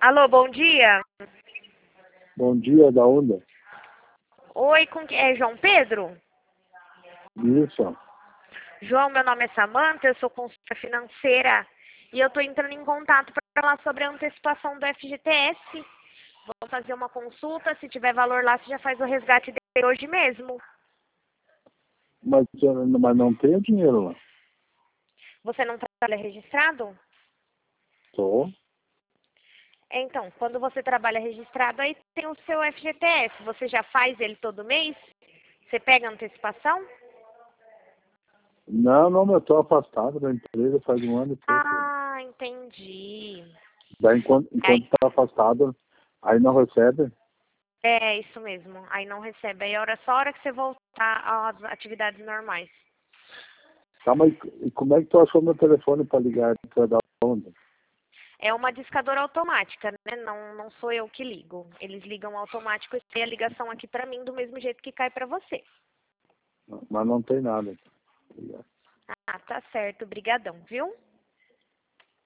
Alô, bom dia. Bom dia, da onda? Oi, é João Pedro? Isso. João, meu nome é Samanta, eu sou consultora financeira e eu estou entrando em contato para falar sobre a antecipação do FGTS. Vou fazer uma consulta, se tiver valor lá, você já faz o resgate dele hoje mesmo. Mas não tenho dinheiro lá. Você não trabalha registrado? Tô. Então, quando você trabalha registrado, aí tem o seu FGTS. Você já faz ele todo mês? Você pega antecipação? Não, eu tô afastado da empresa faz um ano e pouco. Ah, entendi. Daí, enquanto Aí, tá afastado, aí não recebe. é isso mesmo. Aí não recebe. Aí só a hora que você voltar às atividades normais. Tá, mas e como é que tu achou meu telefone para ligar? Tu é da onda? É uma discadora automática, né? Não sou eu que ligo. Eles ligam automático e tem a ligação aqui pra mim do mesmo jeito que cai pra você. Mas não tem nada. Ah, tá certo. Brigadão, viu?